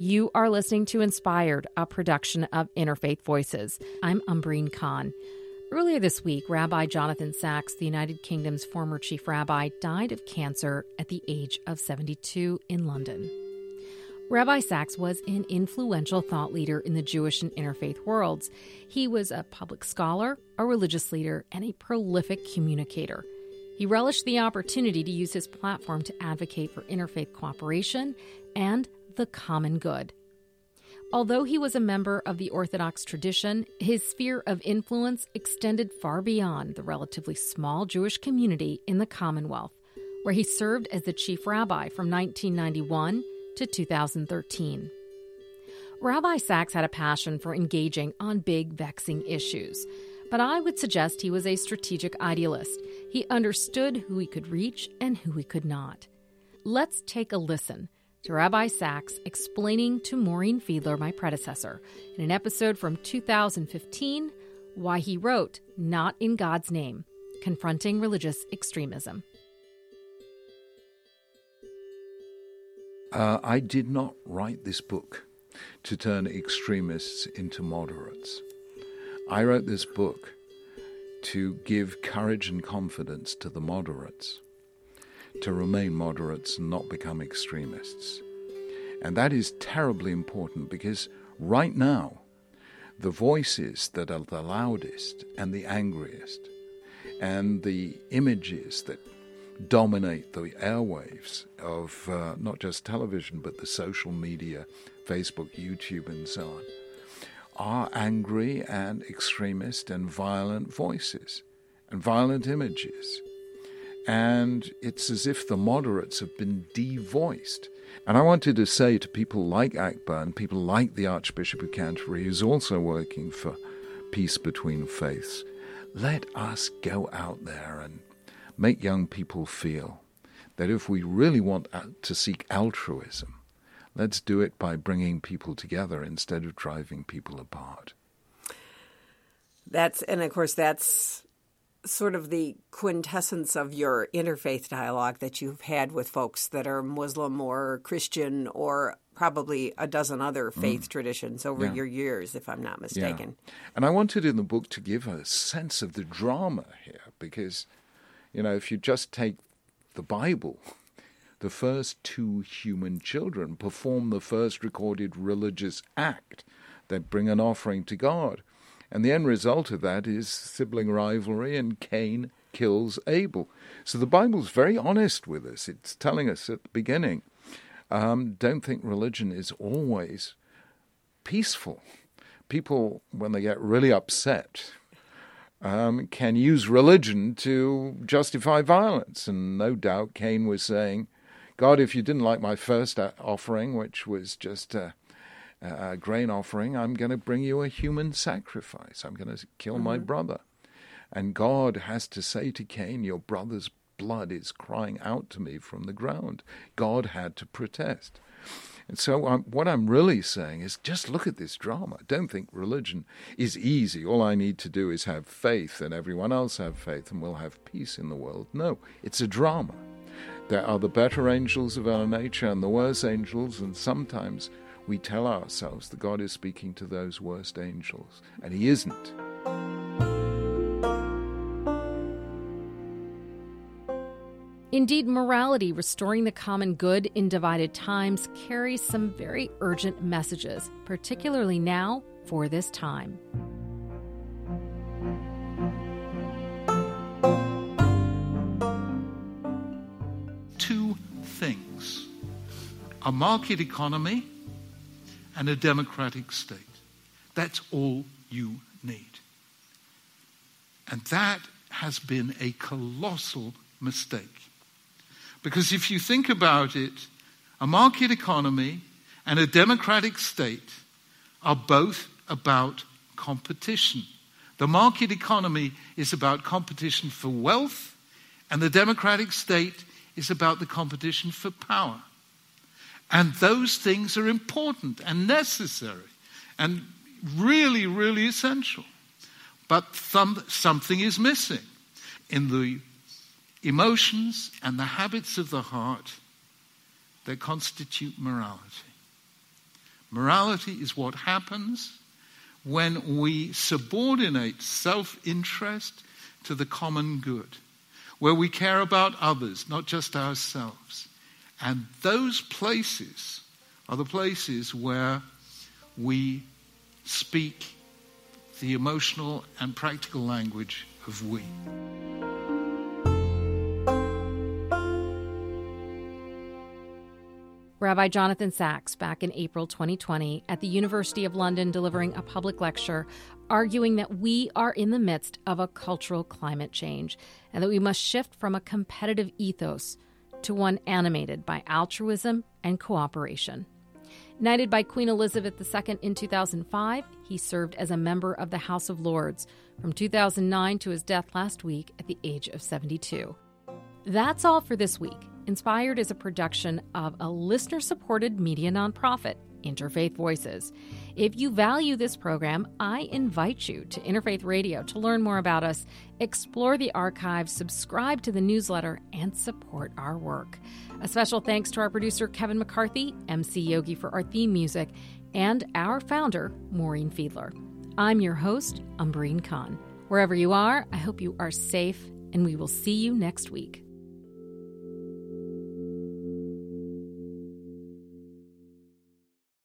You are listening to Inspired, a production of Interfaith Voices. I'm Umbreen Khan. Earlier this week, Rabbi Jonathan Sacks, the United Kingdom's former chief rabbi, died of cancer at the age of 72 in London. Rabbi Sacks was an influential thought leader in the Jewish and interfaith worlds. He was a public scholar, a religious leader, and a prolific communicator. He relished the opportunity to use his platform to advocate for interfaith cooperation and the common good. Although he was a member of the Orthodox tradition, his sphere of influence extended far beyond the relatively small Jewish community in the Commonwealth, where he served as the chief rabbi from 1991 to 2013. Rabbi Sacks had a passion for engaging on big, vexing issues, but I would suggest he was a strategic idealist. He understood who he could reach and who he could not. Let's take a listen to Rabbi Sacks explaining to Maureen Fiedler, my predecessor, in an episode from 2015, why he wrote Not in God's Name, Confronting Religious Extremism. I did not write this book to turn extremists into moderates. I wrote this book to give courage and confidence to the moderates, to remain moderates and not become extremists. And that is terribly important because right now, the voices that are the loudest and the angriest and the images that dominate the airwaves of not just television but the social media, Facebook, YouTube and so on, are angry and extremist and violent voices and violent images. And it's as if the moderates have been devoiced. And I wanted to say to people like Akbar and people like the Archbishop of Canterbury, who's also working for peace between faiths, let us go out there and make young people feel that if we really want to seek altruism, let's do it by bringing people together instead of driving people apart. That's sort of the quintessence of your interfaith dialogue that you've had with folks that are Muslim or Christian or probably a dozen other faith traditions over your years, if I'm not mistaken. Yeah. And I wanted in the book to give a sense of the drama here because, you know, if you just take the Bible, the first two human children perform the first recorded religious act. They bring an offering to God. And the end result of that is sibling rivalry, and Cain kills Abel. So the Bible's very honest with us. It's telling us at the beginning, don't think religion is always peaceful. People, when they get really upset, can use religion to justify violence. And no doubt Cain was saying, God, if you didn't like my first offering, which was just a grain offering, I'm going to bring you a human sacrifice. I'm going to kill my brother. And God has to say to Cain, your brother's blood is crying out to me from the ground. God had to protest. And so what I'm really saying is just look at this drama. Don't think religion is easy. All I need to do is have faith and everyone else have faith and we'll have peace in the world. No, it's a drama. There are the better angels of our nature and the worse angels, and sometimes we tell ourselves that God is speaking to those worst angels, and he isn't. Indeed, morality, restoring the common good in divided times, carries some very urgent messages, particularly now for this time. Two things: a market economy and a democratic state. That's all you need. And that has been a colossal mistake. Because if you think about it, a market economy and a democratic state are both about competition. The market economy is about competition for wealth, and the democratic state is about the competition for power. And those things are important and necessary and really, really essential. But something is missing in the emotions and the habits of the heart that constitute morality. Morality is what happens when we subordinate self-interest to the common good, where we care about others, not just ourselves. And those places are the places where we speak the emotional and practical language of we. Rabbi Jonathan Sacks, back in April 2020 at the University of London, delivering a public lecture arguing that we are in the midst of a cultural climate change and that we must shift from a competitive ethos to one animated by altruism and cooperation. Knighted by Queen Elizabeth II in 2005, he served as a member of the House of Lords from 2009 to his death last week at the age of 72. That's all for this week. Inspired is a production of a listener-supported media nonprofit, Interfaith Voices. If you value this program, I invite you to Interfaith Radio to learn more about us, explore the archives, subscribe to the newsletter, and support our work. A special thanks to our producer, Kevin McCarthy, MC Yogi for our theme music, and our founder, Maureen Fiedler. I'm your host, Umbreen Khan. Wherever you are, I hope you are safe, and we will see you next week.